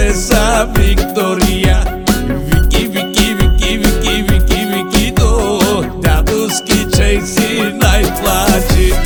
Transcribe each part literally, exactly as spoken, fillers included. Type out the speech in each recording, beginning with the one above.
princesa Victoria. Vicky, Vicky, Vicky, Vicky, Vicky, Vicky, to te-a dus chicei și n-ai place.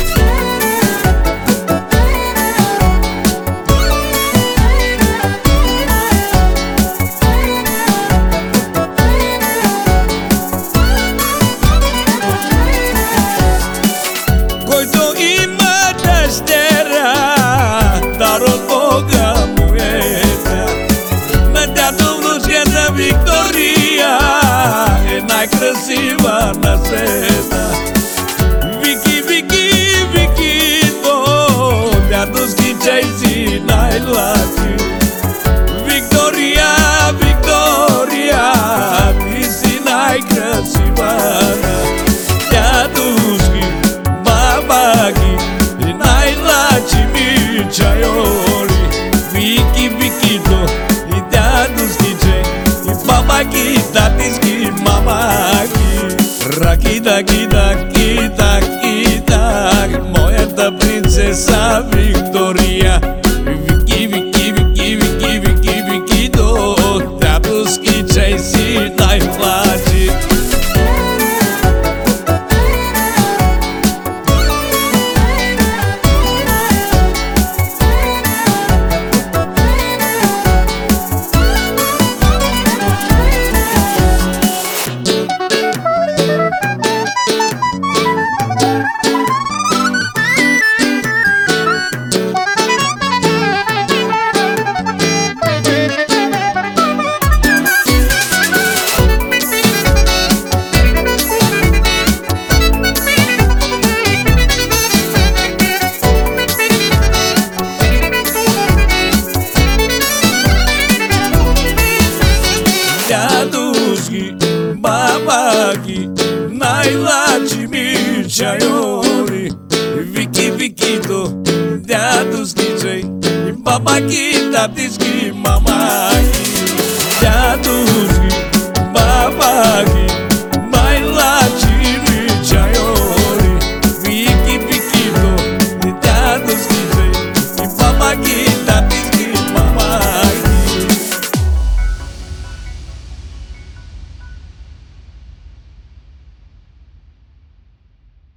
Който има дъщеря, dar o boga mueta, na dată vlășgheța Victoria, e najkrasiva na sveta. Vicky, Vicky, Vicky, to te-a dus chicei și n-ai luat. Victoria, Victoria, ti si najkrasiva, te-a dus babaki, n-ai luat Chayoli, Vicky, Vicky, to te-a dus chicei, babaki, tatiski, mamaki. Rakita, kita, kita, kita, moja ta princesa Victoria. Vicky, Vicky, Vicky, Vicky, Vicky, Vicky, to te-a dus chicei și n-ai place. Te-a dus babaki, n-ai luat Chayoli. Vicky, Vicky, to te-a dus chicei, babaki, tatiski, mama.